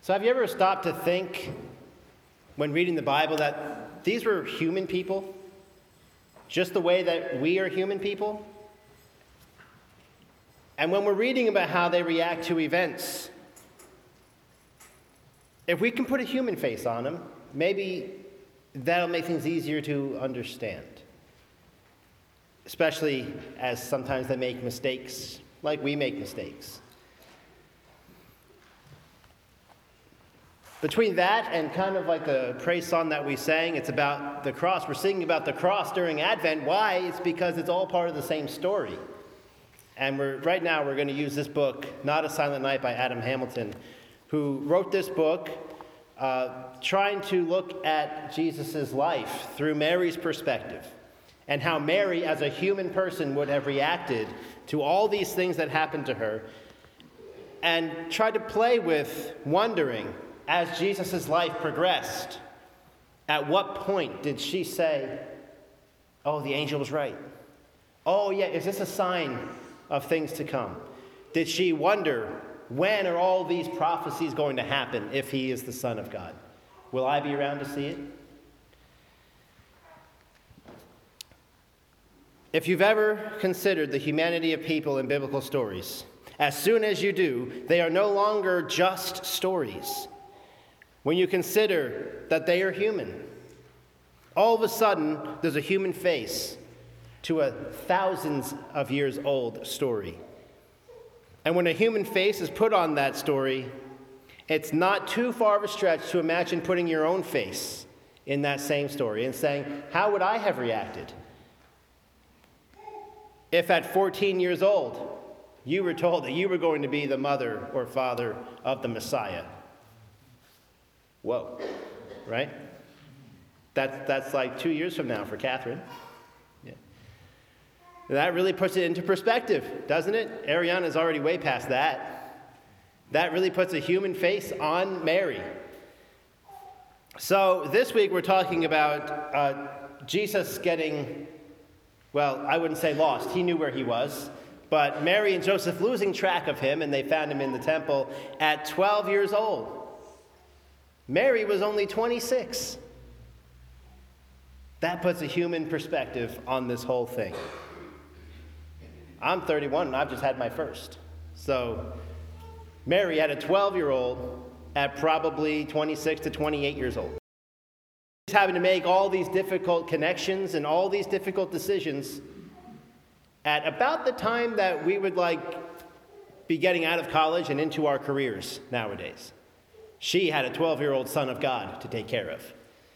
So have you ever stopped to think when reading the Bible that these were human people? Just the way that we are human people? And when we're reading about how they react to events, if we can put a human face on them, maybe that'll make things easier to understand. Especially as sometimes they make mistakes, like we make mistakes. Between that and kind of like the praise song that we sang, it's about the cross. We're singing about the cross during Advent. Why? It's because it's all part of the same story. And right now we're going to use this book, Not a Silent Night by Adam Hamilton, who wrote this book trying to look at Jesus' life through Mary's perspective and how Mary, as a human person, would have reacted to all these things that happened to her, and tried to play with wondering, as Jesus' life progressed, at what point did she say, oh, the angel was right? Oh, yeah, is this a sign of things to come? Did she wonder, when are all these prophecies going to happen if he is the Son of God? Will I be around to see it? If you've ever considered the humanity of people in biblical stories, as soon as you do, they are no longer just stories. When you consider that they are human, all of a sudden there's a human face to a thousands of years old story. And when a human face is put on that story, it's not too far of a stretch to imagine putting your own face in that same story and saying, how would I have reacted if at 14 years old you were told that you were going to be the mother or father of the Messiah? Whoa, right? That's like 2 years from now for Catherine. Yeah. That really puts it into perspective, doesn't it? Ariana's already way past that. That really puts a human face on Mary. So this week we're talking about Jesus getting, well, I wouldn't say lost. He knew where he was. But Mary and Joseph losing track of him, and they found him in the temple at 12 years old. Mary was only 26. That puts a human perspective on this whole thing. I'm 31 and I've just had my first. So Mary had a 12-year-old at probably 26 to 28 years old. She's having to make all these difficult connections and all these difficult decisions at about the time that we would be getting out of college and into our careers nowadays. She had a 12-year-old son of God to take care of.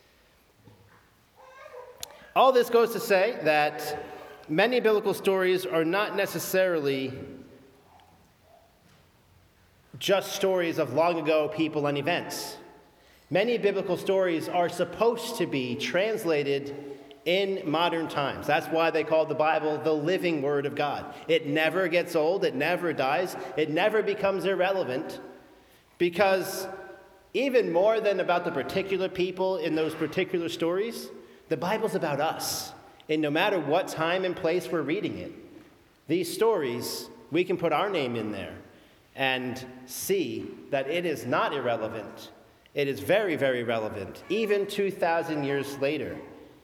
All this goes to say that many biblical stories are not necessarily just stories of long ago people and events. Many biblical stories are supposed to be translated in modern times. That's why they call the Bible the living Word of God. It never gets old. It never dies. It never becomes irrelevant, because even more than about the particular people in those particular stories, the Bible's about us. And no matter what time and place we're reading it, these stories, we can put our name in there and see that it is not irrelevant. It is very, very relevant, even 2,000 years later.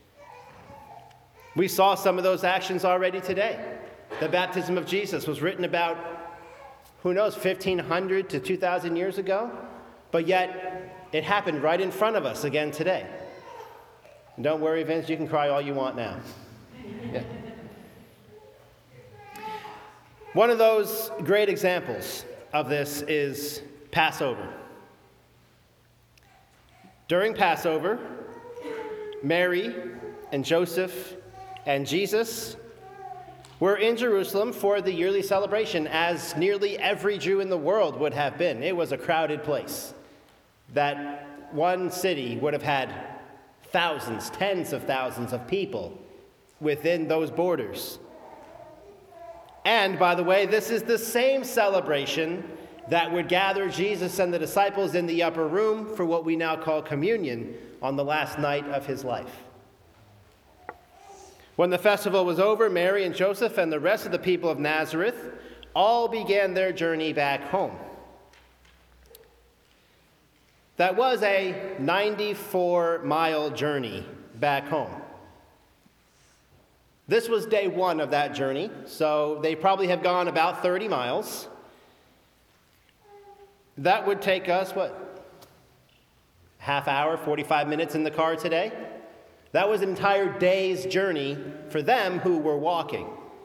We saw some of those actions already today. The baptism of Jesus was written about, who knows, 1,500 to 2,000 years ago, but yet it happened right in front of us again today. And don't worry, Vince, you can cry all you want now. Yeah. One of those great examples of this is Passover. During Passover, Mary and Joseph and Jesus were in Jerusalem for the yearly celebration, as nearly every Jew in the world would have been. It was a crowded place. That one city would have had thousands, tens of thousands of people within those borders. And, by the way, this is the same celebration that would gather Jesus and the disciples in the upper room for what we now call communion on the last night of his life. When the festival was over, Mary and Joseph and the rest of the people of Nazareth all began their journey back home. That was a 94-mile journey back home. This was day one of that journey, so they probably have gone about 30 miles. That would take us, half hour, 45 minutes in the car today? That was an entire day's journey for them who were walking.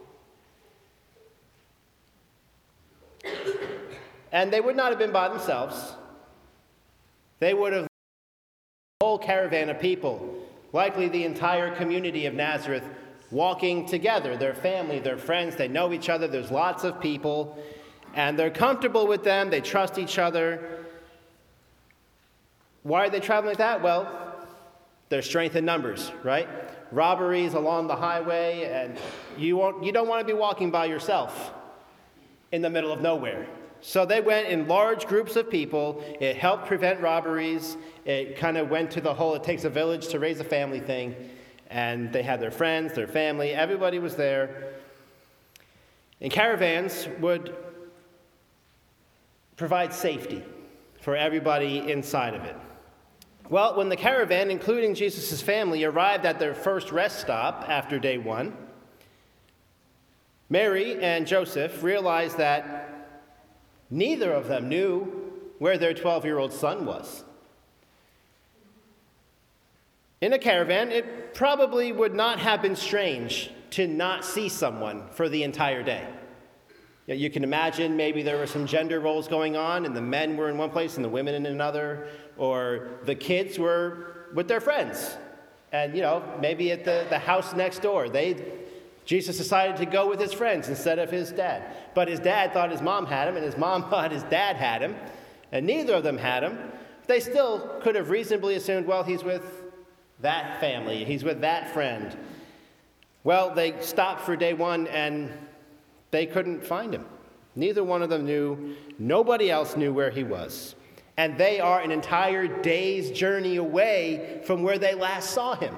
And they would not have been by themselves. They would have a whole caravan of people, likely the entire community of Nazareth, walking together, their family, their friends. They know each other. There's lots of people, and they're comfortable with them. They trust each other. Why are they traveling like that? Well, there's strength in numbers, right? Robberies along the highway, and you don't want to be walking by yourself in the middle of nowhere. So they went in large groups of people. It helped prevent robberies. It kind of went to the whole, it takes a village to raise a family thing. And they had their friends, their family, everybody was there. And caravans would provide safety for everybody inside of it. Well, when the caravan, including Jesus' family, arrived at their first rest stop after day one, Mary and Joseph realized that neither of them knew where their 12-year-old son was. In a caravan, it probably would not have been strange to not see someone for the entire day. You can imagine maybe there were some gender roles going on, and the men were in one place and the women in another, or the kids were with their friends. And, maybe at the house next door, Jesus decided to go with his friends instead of his dad. But his dad thought his mom had him, and his mom thought his dad had him, and neither of them had him. They still could have reasonably assumed, well, he's with that family, he's with that friend. Well, they stopped for day one, and they couldn't find him. Neither one of them knew. Nobody else knew where he was. And they are an entire day's journey away from where they last saw him.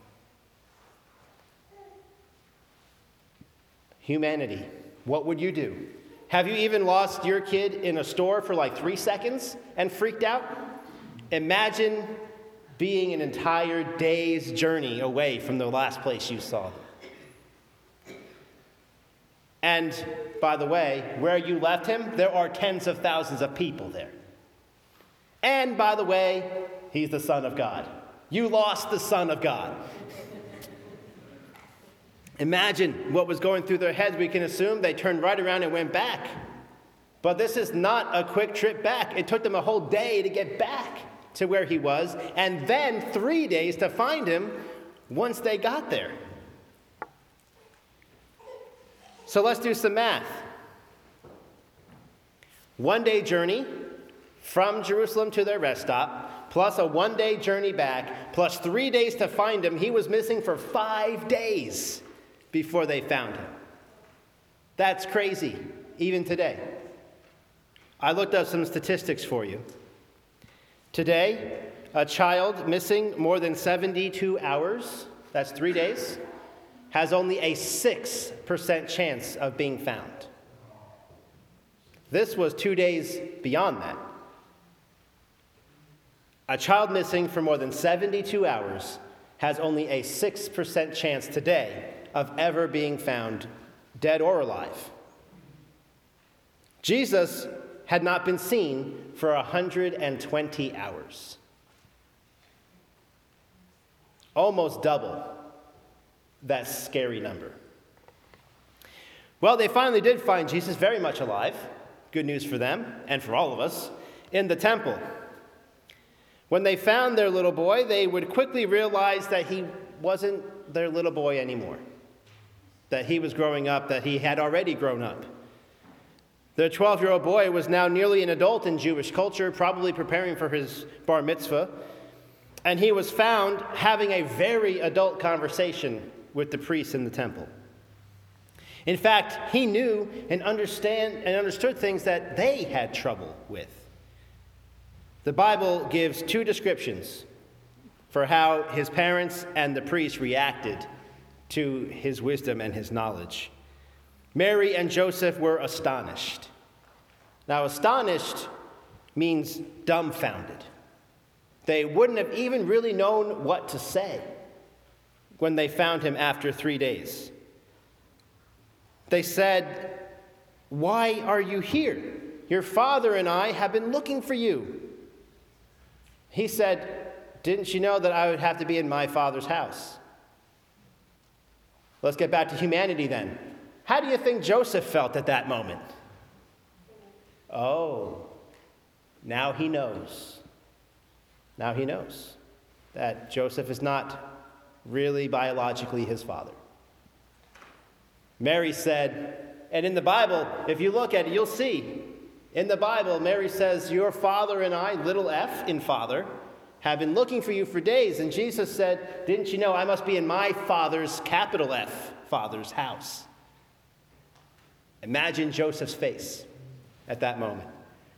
Humanity, what would you do? Have you even lost your kid in a store for like 3 seconds and freaked out? Imagine being an entire day's journey away from the last place you saw them. And, by the way, where you left him, there are tens of thousands of people there. And, by the way, he's the Son of God. You lost the Son of God. Imagine what was going through their heads. We can assume they turned right around and went back. But this is not a quick trip back. It took them a whole day to get back to where he was, and then 3 days to find him once they got there. So let's do some math. 1 day journey from Jerusalem to their rest stop, plus a 1 day journey back, plus 3 days to find him. He was missing for 5 days before they found him. That's crazy, even today. I looked up some statistics for you. Today, a child missing more than 72 hours, that's 3 days, has only a 6% chance of being found. This was 2 days beyond that. A child missing for more than 72 hours has only a 6% chance today of ever being found, dead or alive. Jesus had not been seen for 120 hours. Almost double that scary number. Well, they finally did find Jesus very much alive, good news for them and for all of us, in the temple. When they found their little boy, they would quickly realize that he wasn't their little boy anymore, that he was growing up, that he had already grown up. Their 12-year-old boy was now nearly an adult in Jewish culture, probably preparing for his bar mitzvah, and he was found having a very adult conversation with the priests in the temple. In fact, he knew and understood things that they had trouble with. The Bible gives two descriptions for how his parents and the priests reacted to his wisdom and his knowledge. Mary and Joseph were astonished. Now, astonished means dumbfounded. They wouldn't have even really known what to say when they found him after 3 days. They said, "Why are you here? Your father and I have been looking for you." He said, "Didn't you know that I would have to be in my Father's house?" Let's get back to humanity then. How do you think Joseph felt at that moment? Oh, now he knows. Now he knows that Joseph is not really biologically his father. Mary said, and in the Bible, if you look at it, you'll see. In the Bible, Mary says, "Your father and I," little f in father, "have been looking for you for days." And Jesus said, "Didn't you know I must be in my Father's, capital F, Father's house?" Imagine Joseph's face at that moment.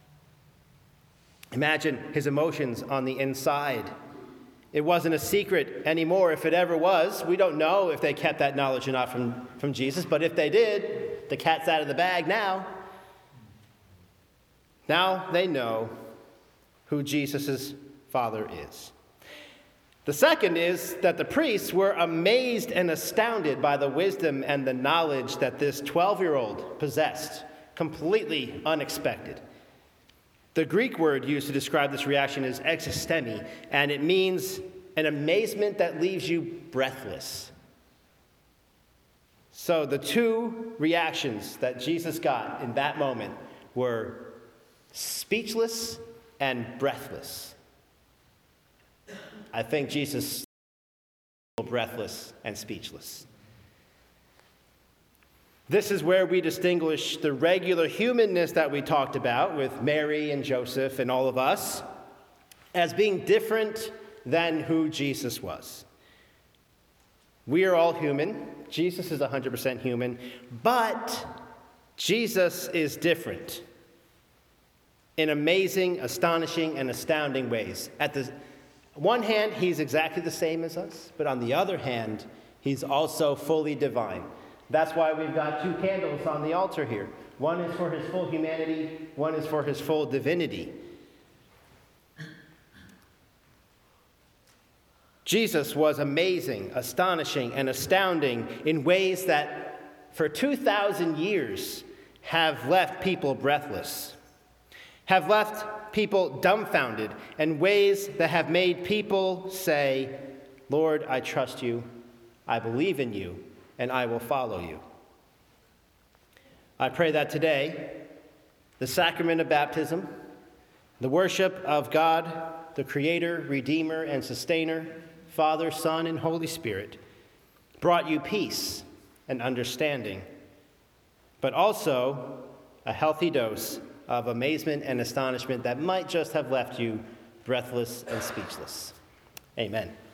Imagine his emotions on the inside. It wasn't a secret anymore. If it ever was, we don't know if they kept that knowledge or not from Jesus, but if they did, the cat's out of the bag now. Now they know who Jesus' father is. The second is that the priests were amazed and astounded by the wisdom and the knowledge that this 12-year-old possessed, completely unexpected. The Greek word used to describe this reaction is existemi, and it means an amazement that leaves you breathless. So the two reactions that Jesus got in that moment were speechless and breathless. I think Jesus was breathless and speechless. This is where we distinguish the regular humanness that we talked about with Mary and Joseph and all of us as being different than who Jesus was. We are all human. Jesus is 100% human, but Jesus is different in amazing, astonishing, and astounding ways. At the one hand, he's exactly the same as us, but on the other hand, he's also fully divine. That's why we've got two candles on the altar here. One is for his full humanity, one is for his full divinity. Jesus was amazing, astonishing, and astounding in ways that for 2,000 years have left people breathless, have left people dumbfounded, in ways that have made people say, "Lord, I trust you, I believe in you, and I will follow you." I pray that today, the sacrament of baptism, the worship of God, the Creator, Redeemer, and Sustainer, Father, Son, and Holy Spirit, brought you peace and understanding, but also a healthy dose of amazement and astonishment that might just have left you breathless and speechless. Amen.